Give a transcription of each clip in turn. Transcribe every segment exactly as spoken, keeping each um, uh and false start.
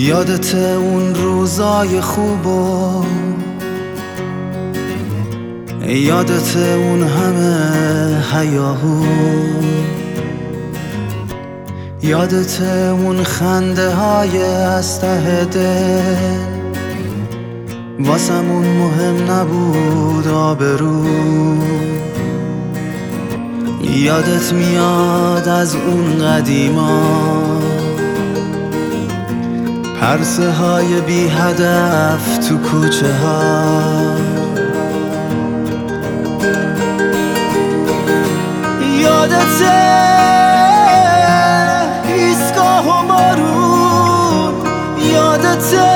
یادت اون روزای خوبو، یادت اون همه هیاهو، یادت اون خنده های از ته دل، واسمون مهم نبود آبرو. یادت میاد از اون قدیما، پرسه های بی هدف تو کوچه ها. یادته ایستگاه و بارون، یادته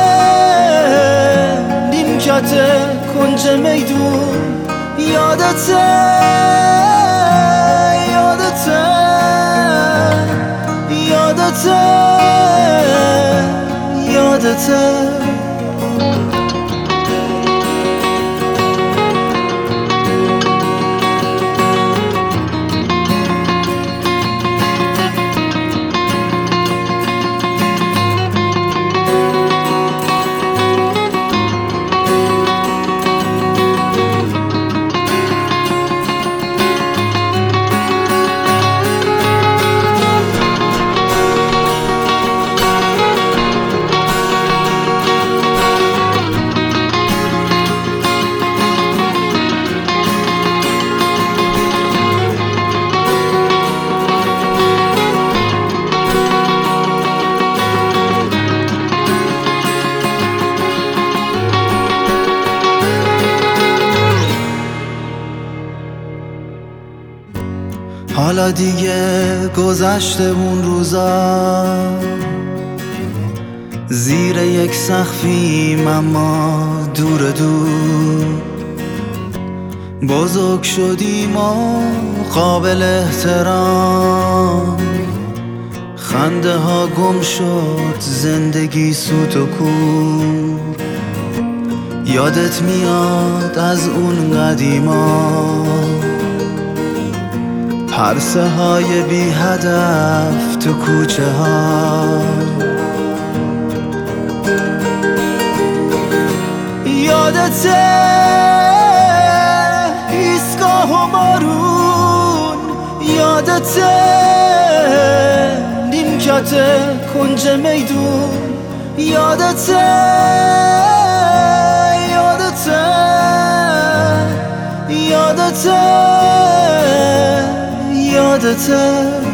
نیمکت کنج میدون، یادته یادته یادته یادته حالا دیگه گذشته اون روزا، زیر یک سقفیم اما دور دور. بزرگ شدیم و قابل احترام، خنده ها گم شد، زندگی سوت و کور. یادت میاد از اون قدیما، پرسه های بی هدف تو کوچه ها. یادته ایستگاه و بارون، یادته نیمکت کنج میدون، یادته یادته یادته یادته